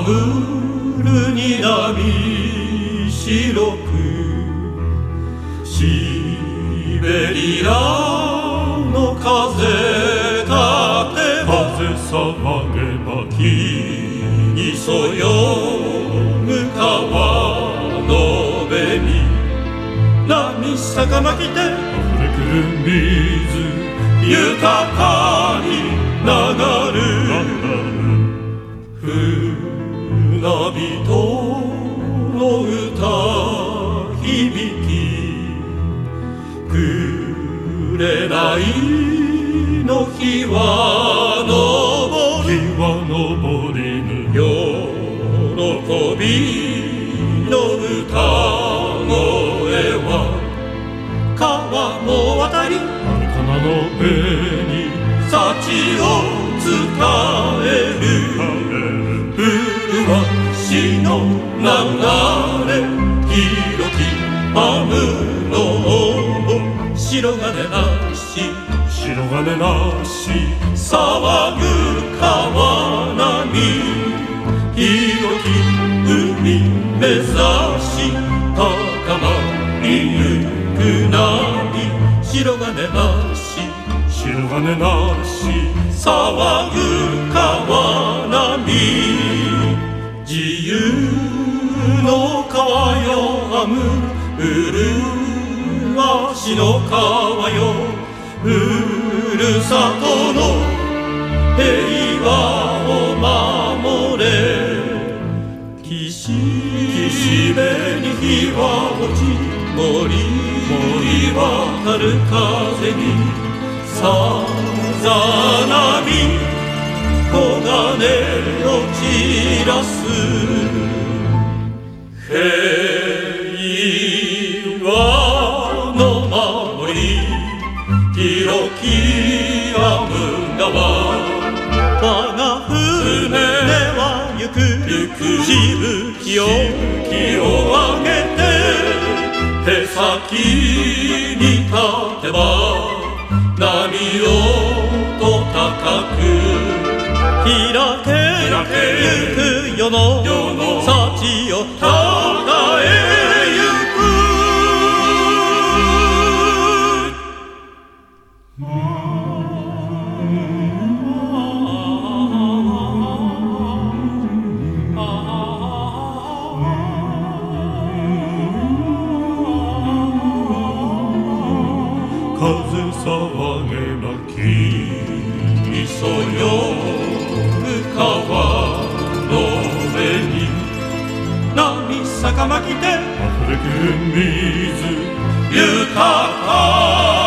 るに波白くシベリアの風立てば風騒げば木そよむ川の紅波坂まきて溢れくる水豊かに流る船人の歌響き紅の日は昇りぬ喜びの歌声は川も渡り遥かなの上に幸を伝える麗しの流れ広きアムロ白金なし騒ぐ川波広き海目指し高まりゆく波白金なし騒ぐ川波自由の川よ編む麗しの川よふるさとの平和を守れ岸辺に日は落ち森渡る風にさざ波黄金を散らす平和の守り広きアム川我が船は行くしぶきを上げて舳先に立てば波音高く開けゆく世の幸をたたえゆく風騒げば木そよむ川の上に波坂まきて溢れくる水豊か